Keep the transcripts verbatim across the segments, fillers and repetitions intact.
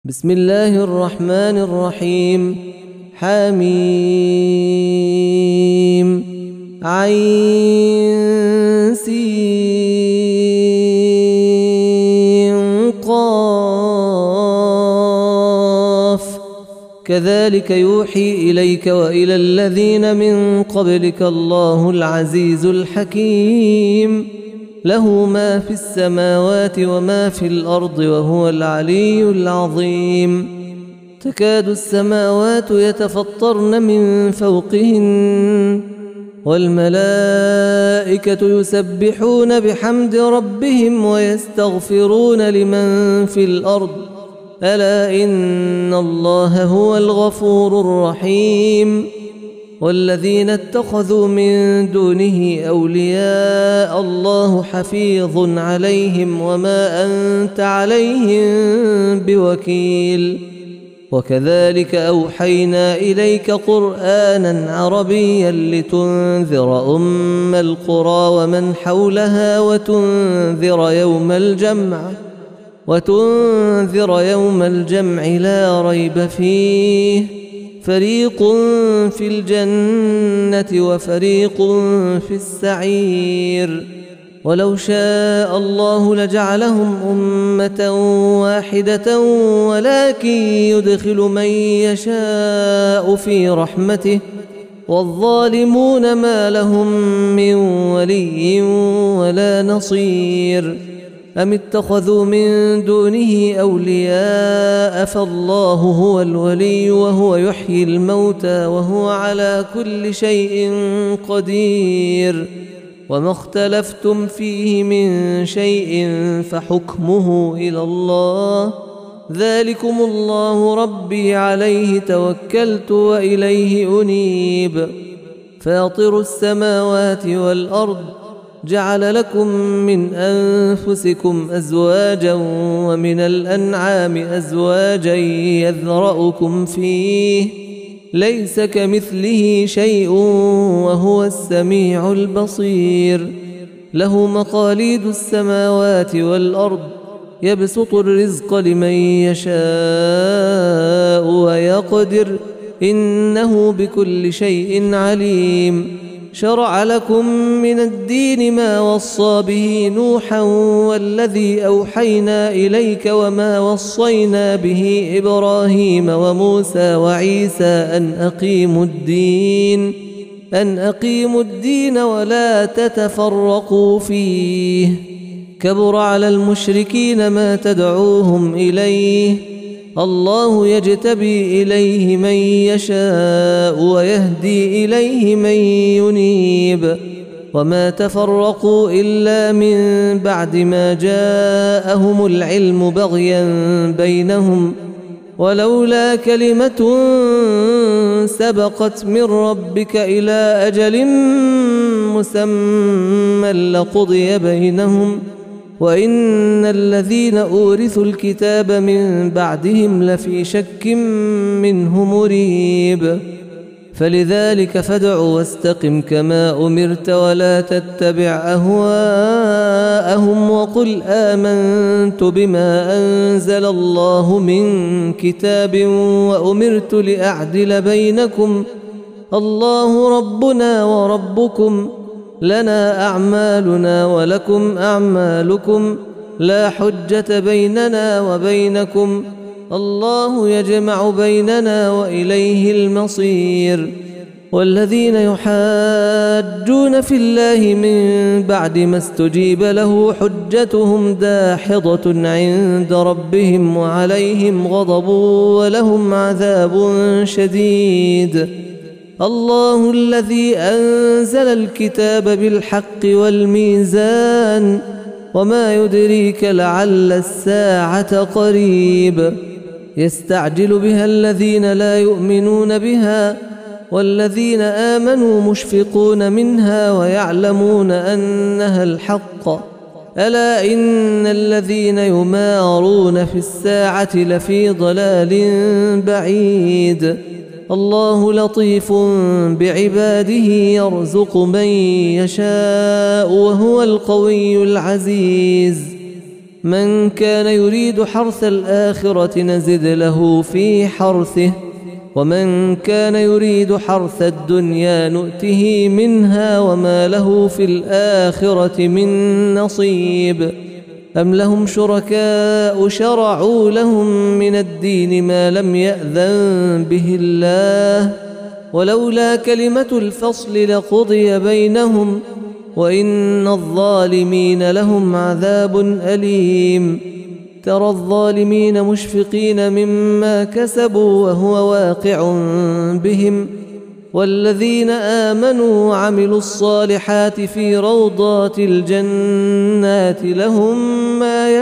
بسم الله الرحمن الرحيم. حميم عين سين قاف كذلك يوحي إليك وإلى الذين من قبلك الله العزيز الحكيم له ما في السماوات وما في الأرض وهو العلي العظيم. تكاد السماوات يتفطرن من فوقهن والملائكة يسبحون بحمد ربهم ويستغفرون لمن في الأرض ألا إن الله هو الغفور الرحيم. والذين اتخذوا من دونه أولياء الله حفيظ عليهم وما أنت عليهم بوكيل. وكذلك أوحينا إليك قرآنا عربيا لتنذر أم القرى ومن حولها وتنذر يوم الجمع وتنذر يوم الجمع لا ريب فيه فريق في الجنة وفريق في السعير. ولو شاء الله لجعلهم أمة واحدة ولكن يدخل من يشاء في رحمته والظالمون ما لهم من ولي ولا نصير. أم اتخذوا من دونه أولياء فالله هو الولي وهو يحيي الموتى وهو على كل شيء قدير. وما اختلفتم فيه من شيء فحكمه إلى الله ذلكم الله ربي عليه توكلت وإليه أنيب. فاطر السماوات والأرض جعل لكم من أنفسكم أزواجا ومن الأنعام أزواجا يذرأكم فيه ليس كمثله شيء وهو السميع البصير. له مقاليد السماوات والأرض يبسط الرزق لمن يشاء ويقدر إنه بكل شيء عليم. شرع لكم من الدين ما وصى به نوحا والذي أوحينا إليك وما وصينا به إبراهيم وموسى وعيسى أن أقيموا الدين أن أقيموا الدين ولا تتفرقوا فيه كبر على المشركين ما تدعوهم إليه الله يجتبي إليه من يشاء ويهدي إليه من ينيب. وما تفرقوا إلا من بعد ما جاءهم العلم بغيا بينهم ولولا كلمة سبقت من ربك إلى أجل مسمى لقضي بينهم وإن الذين أورثوا الكتاب من بعدهم لفي شك منه مريب. فلذلك فادع واستقم كما أمرت ولا تتبع أهواءهم وقل آمنت بما أنزل الله من كتاب وأمرت لأعدل بينكم الله ربنا وربكم لنا أعمالنا ولكم أعمالكم لا حجة بيننا وبينكم الله يجمع بيننا وإليه المصير. والذين يحاجون في الله من بعد ما استجيب له حجتهم داحضة عند ربهم وعليهم غضب ولهم عذاب شديد. الله الذي أنزل الكتاب بالحق والميزان وما يدريك لعل الساعة قريب. يستعجل بها الذين لا يؤمنون بها والذين آمنوا مشفقون منها ويعلمون أنها الحق ألا إن الذين يمارون في الساعة لفي ضلال بعيد. الله لطيف بعباده يرزق من يشاء وهو القوي العزيز. من كان يريد حرث الآخرة نزد له في حرثه ومن كان يريد حرث الدنيا نؤته منها وما له في الآخرة من نصيب أم لهم شركاء شرعوا لهم من الدين ما لم يأذن به الله ولولا كلمة الفصل لقضي بينهم وإن الظالمين لهم عذاب أليم ترى الظالمين مشفقين مما كسبوا وهو واقع بهم والذين آمنوا وعملوا الصالحات في روضات الجنات لهم ما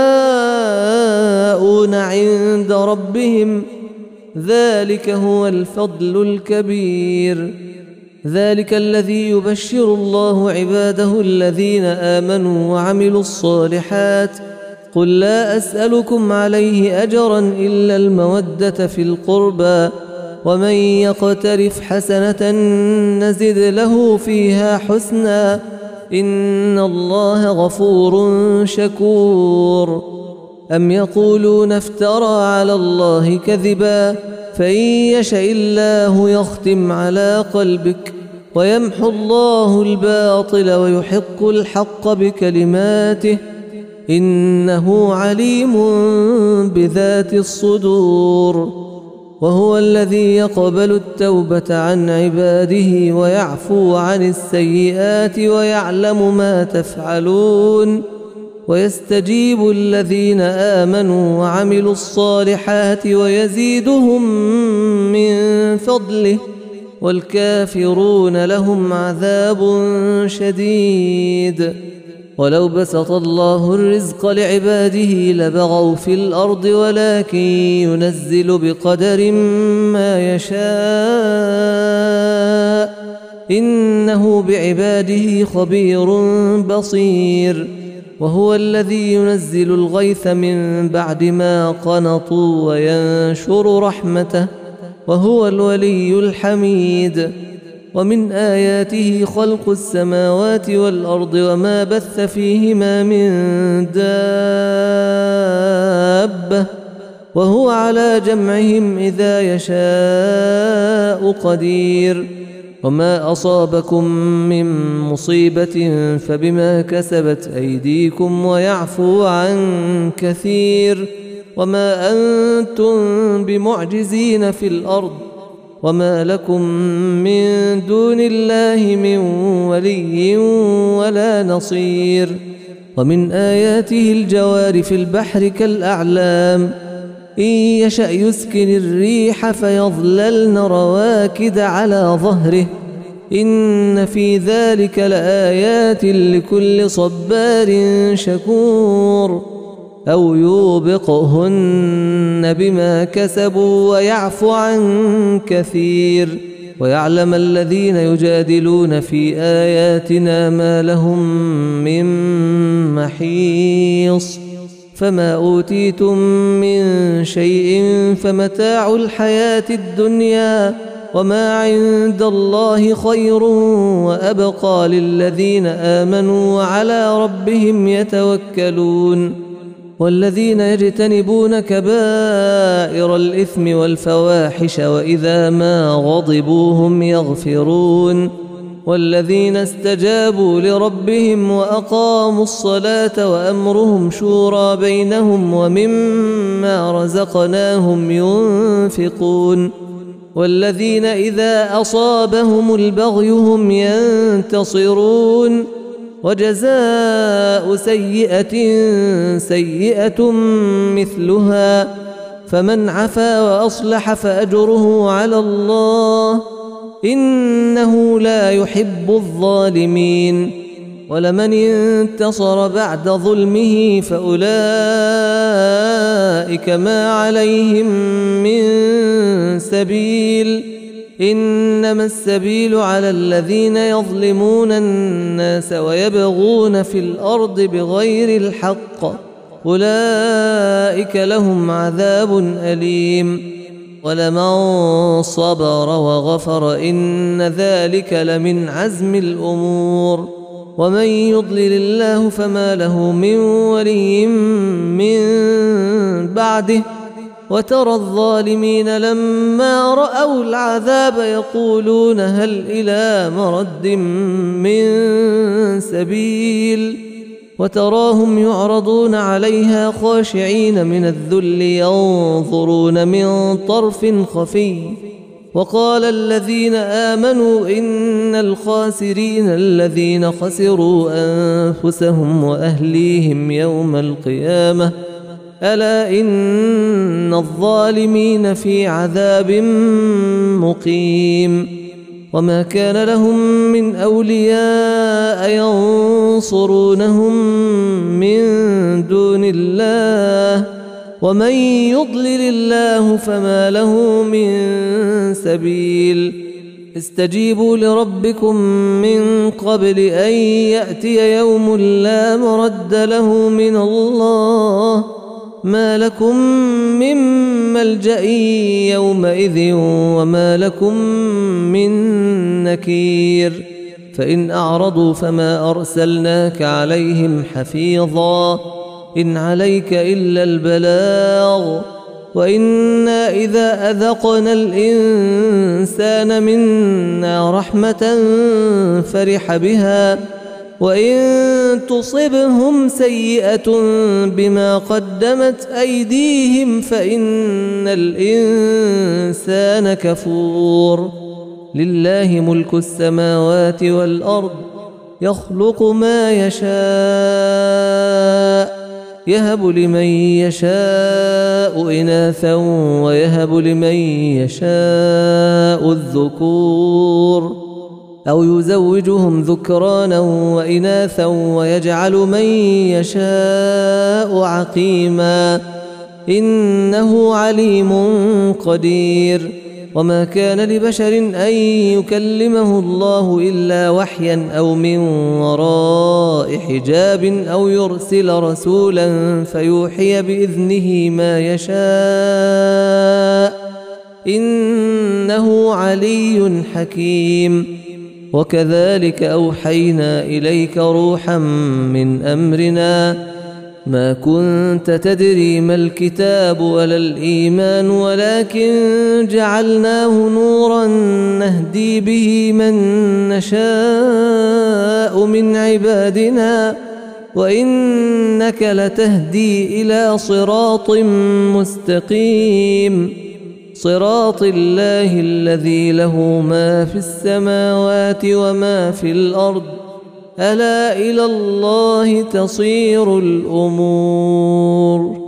يشاءون عند ربهم ذلك هو الفضل الكبير ذلك الذي يبشر الله عباده الذين آمنوا وعملوا الصالحات قل لا أسألكم عليه أجرا إلا المودة في القربى ومن يقترف حسنة نزد له فيها حسنا إن الله غفور شكور أم يقولون افترى على الله كذبا فإن يشأ الله يختم على قلبك ويمحو الله الباطل ويحق الحق بكلماته إنه عليم بذات الصدور وهو الذي يقبل التوبة عن عباده ويعفو عن السيئات ويعلم ما تفعلون ويستجيب الذين آمنوا وعملوا الصالحات ويزيدهم من فضله والكافرون لهم عذاب شديد ولو بسط الله الرزق لعباده لبغوا في الأرض ولكن ينزل بقدر ما يشاء إنه بعباده خبير بصير وهو الذي ينزل الغيث من بعد ما قنطوا وينشر رحمته وهو الولي الحميد ومن آياته خلق السماوات والأرض وما بث فيهما من دابة وهو على جمعهم إذا يشاء قدير وما أصابكم من مصيبة فبما كسبت أيديكم ويعفو عن كثير وما أنتم بمعجزين في الأرض وما لكم من دون الله من ولي ولا نصير ومن آياته الجوار في البحر كالأعلام إن يشأ يسكن الريح فيظللن رواكد على ظهره إن في ذلك لآيات لكل صبار شكور أو يوبقهن بما كسبوا ويعفو عن كثير ويعلم الذين يجادلون في آياتنا ما لهم من محيص فما أوتيتم من شيء فمتاع الحياة الدنيا وما عند الله خير وأبقى للذين آمنوا وعلى ربهم يتوكلون والذين يجتنبون كبائر الإثم والفواحش وإذا ما غضبوا هم يغفرون والذين استجابوا لربهم وأقاموا الصلاة وأمرهم شورى بينهم ومما رزقناهم ينفقون والذين إذا أصابهم البغي هم ينتصرون وجزاء سيئة سيئة مثلها فمن عفا وأصلح فأجره على الله إنه لا يحب الظالمين ولمن انتصر بعد ظلمه فأولئك ما عليهم من سبيل إنما السبيل على الذين يظلمون الناس ويبغون في الأرض بغير الحق أولئك لهم عذاب أليم ولمن صبر وغفر إن ذلك لمن عزم الأمور ومن يضلل الله فما له من ولي من بعده وترى الظالمين لما رأوا العذاب يقولون هل إلى مرد من سبيل وتراهم يعرضون عليها خاشعين من الذل ينظرون من طرف خفي وقال الذين آمنوا إن الخاسرين الذين خسروا أنفسهم وأهليهم يوم القيامة ألا إن الظالمين في عذاب مقيم وما كان لهم من أولياء ينصرونهم من دون الله ومن يضلل الله فما له من سبيل استجيبوا لربكم من قبل أن يأتي يوم لا مرد له من الله ما لكم من ملجأ يومئذ وما لكم من نكير فإن أعرضوا فما أرسلناك عليهم حفيظا إن عليك إلا البلاغ وإنا إذا أذقنا الإنسان منا رحمة فرح بها وإن تصبهم سيئة بما قدمت أيديهم فإن الإنسان كفور لله ملك السماوات والأرض يخلق ما يشاء يهب لمن يشاء إناثا ويهب لمن يشاء الذكور أو يزوجهم ذكرانا وإناثا ويجعل من يشاء عقيما إنه عليم قدير وما كان لبشر أن يكلمه الله إلا وحيا أو من وراء حجاب أو يرسل رسولا فيوحي بإذنه ما يشاء إنه علي حكيم وكذلك أوحينا إليك روحا من أمرنا ما كنت تدري ما الكتاب ولا الإيمان ولكن جعلناه نورا نهدي به من نشاء من عبادنا وإنك لتهدي إلى صراط مستقيم صراط الله الذي له ما في السماوات وما في الأرض ألا إلى الله تصير الأمور